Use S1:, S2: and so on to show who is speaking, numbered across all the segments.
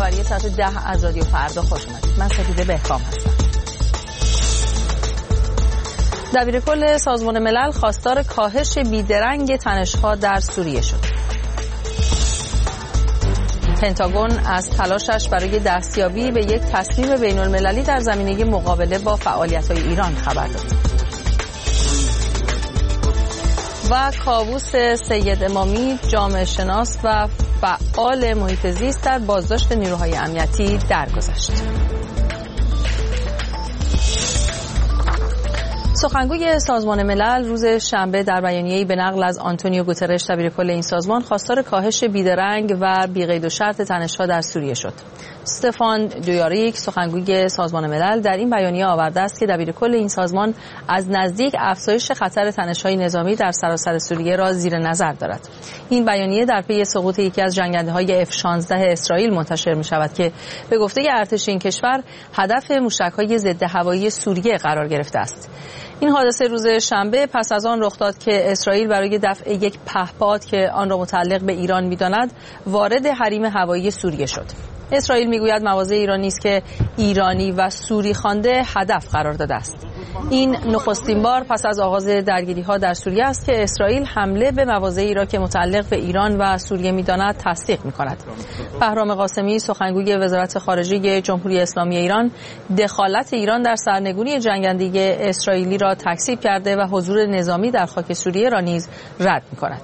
S1: خبری ساعت 10 از رادیو فردا خوش اومدید. من سپیده بهکام هستم. دبیرکل سازمان ملل خواستار کاهش بیدرنگ تنش‌ها در سوریه شد. پنتاگون از تلاشش برای دستیابی به یک تصمیم بین‌المللی در زمینه مقابله با فعالیت‌های ایران خبر داد. و کاووس سید امامی، جامعه شناس و فعال محیط زیست در بازداشت نیروهای امنیتی درگذشت. سخنگوی سازمان ملل روز شنبه در بیانیه‌ای به نقل از آنتونیو گوترش دبیرکل این سازمان خواستار کاهش بیدرنگ و بی‌قید و شرط تنش‌ها در سوریه شد. استفان دویاریک سخنگوی سازمان ملل در این بیانیه آورده است که دبیرکل این سازمان از نزدیک افزایش خطر تنش‌های نظامی در سراسر سوریه را زیر نظر دارد. این بیانیه در پی سقوط یکی از جنگنده‌های F-16 اسرائیل منتشر می‌شود که به گفته ارتش این کشور هدف موشک‌های ضد هوایی سوریه قرار گرفته است. این حادثه روز شنبه پس از آن رخ داد که اسرائیل برای دفع یک پهپاد که آن را متعلق به ایران می‌داند وارد حریم هوایی سوریه شد. اسرائیل میگوید مواضع ایرانی است که ایرانی و سوری خوانده هدف قرار داده است. این نخستین بار پس از آغاز درگیری‌ها در سوریه است که اسرائیل حمله به مواضعی را که متعلق به ایران و سوریه می‌داند تصدیق می‌کند. بهرام قاسمی سخنگوی وزارت خارجه جمهوری اسلامی ایران دخالت ایران در سرنگونی جنگنده اسرائیلی را تکذیب کرده و حضور نظامی در خاک سوریه را نیز رد می‌کند.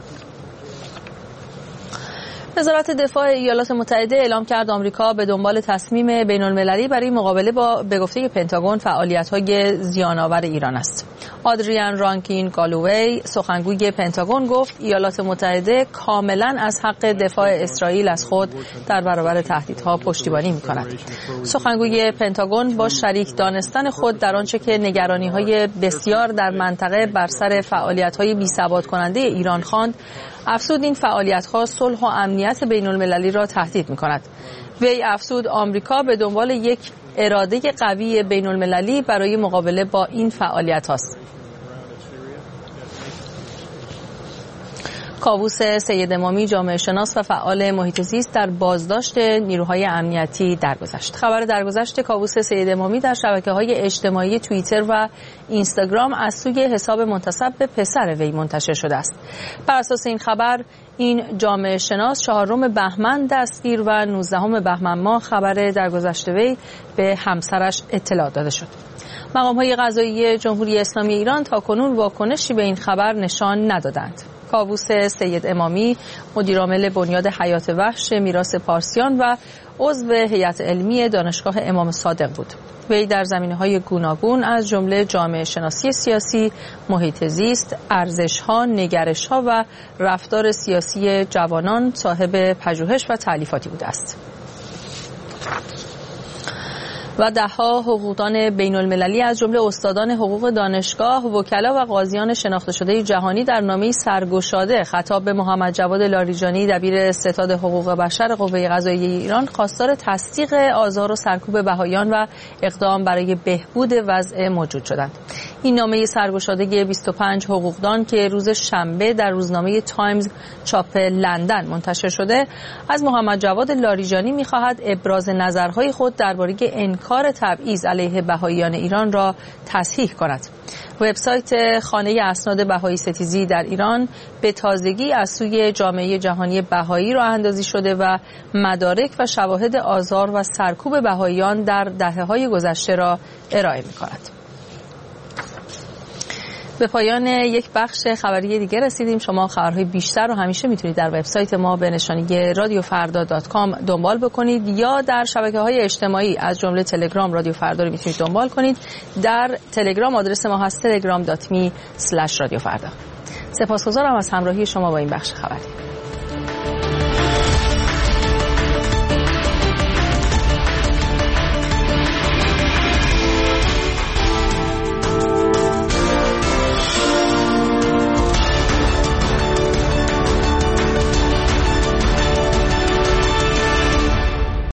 S1: وزارت دفاع ایالات متحده اعلام کرد آمریکا به دنبال تصمیم بین‌المللی برای مقابله با به گفته پنتاگون فعالیت‌های زیان‌آور ایران است. آدریان رانکین گالووی سخنگوی پنتاگون گفت ایالات متحده کاملاً از حق دفاع اسرائیل از خود در برابر تهدیدها پشتیبانی می‌کند. سخنگوی پنتاگون با شریک دانستن خود در آنچه که نگرانی‌های بسیار در منطقه بر سر فعالیت‌های بی‌ثبات کننده ایران خواند، افزود این فعالیت‌ها صلح و امنیت بین‌المللی را تهدید می‌کند. وی افزود آمریکا به دنبال یک اراده قوی بین‌المللی برای مقابله با این فعالیت‌ها است. کاووس سید امامی، جامعه شناس و فعال محیط زیست در بازداشت نیروهای امنیتی درگذشت. خبر درگذشت کاووس سید امامی در شبکه‌های اجتماعی توییتر و اینستاگرام از سوی حساب منتسب به پسر وی منتشر شده است. بر اساس این خبر این جامعه شناس 4 بهمن دستگیر و 19 بهمن ماه خبر درگذشت وی به همسرش اطلاع داده شد. مقام‌های قضایی جمهوری اسلامی ایران تاکنون واکنشی به این خبر نشان ندادند. کاووس سید امامی مدیرعامل بنیاد حیات وحش میراث پارسیان و عضو هیئت علمی دانشگاه امام صادق بود. وی در زمینه‌های گوناگون از جمله جامعه شناسی سیاسی، محیط زیست، ارزش‌ها، نگرش‌ها و رفتار سیاسی جوانان صاحب پژوهش و تألیفاتی بوده است. و ده‌ها حقوقدان بین‌المللی از جمله استادان حقوق دانشگاه، وکلا و قاضیان شناخته شده جهانی در نامه‌ای سرگشاده خطاب به محمد جواد لاریجانی دبیر ستاد حقوق بشر قوه قضاییه ایران خواستار تصدیق آزار و سرکوب بهائیان و اقدام برای بهبود وضع موجود شدند. این نامه سرگشاده 25 حقوقدان که روز شنبه در روزنامه تایمز چاپ لندن منتشر شده از محمد جواد لاریجانی می‌خواهد ابراز نظرهای خود درباره انکار تبعیض علیه بهائیان ایران را تصحیح کند. وبسایت خانه اسناد بهایی ستیزی در ایران به تازگی از سوی جامعه جهانی بهایی راه اندازی شده و مدارک و شواهد آزار و سرکوب بهائیان در دهه‌های گذشته را ارائه می‌کند. به پایان یک بخش خبری دیگه رسیدیم. شما خبرهای بیشتر رو همیشه میتونید در وبسایت ما به نشانی radiofarda.com دنبال بکنید یا در شبکه‌های اجتماعی از جمله تلگرام رادیو فردا رو میتونید دنبال کنید. در تلگرام آدرس ما هست telegram.me/radiofarda. سپاسگزارم از همراهی شما با این بخش خبری.